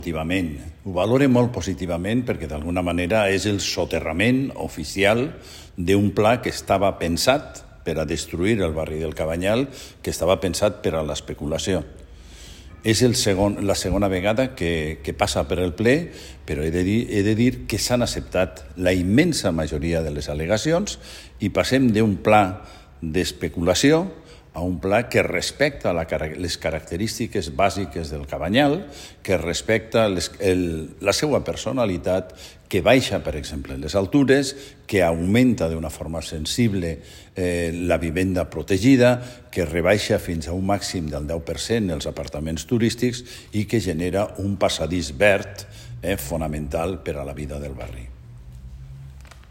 Positivament. Ho valore molt positivament perquè d'alguna manera és el soterrament oficial d'un pla que estava pensat per a destruir el barri del Cabanyal, que estava pensat per a l'especulació. És la segona vegada que passa per el ple, però he de dir que s'han acceptat la immensa majoria de les al·legacions i passem d'un pla d'especulació a un pla que respecta les característiques bàsiques del Cabanyal, que respecta la seva personalitat, que baixa, per exemple, les altures, que augmenta d'una forma sensible la vivenda protegida, que rebaixa fins a un màxim del 10% els apartaments turístics i que genera un passadís verd fonamental per a la vida del barri.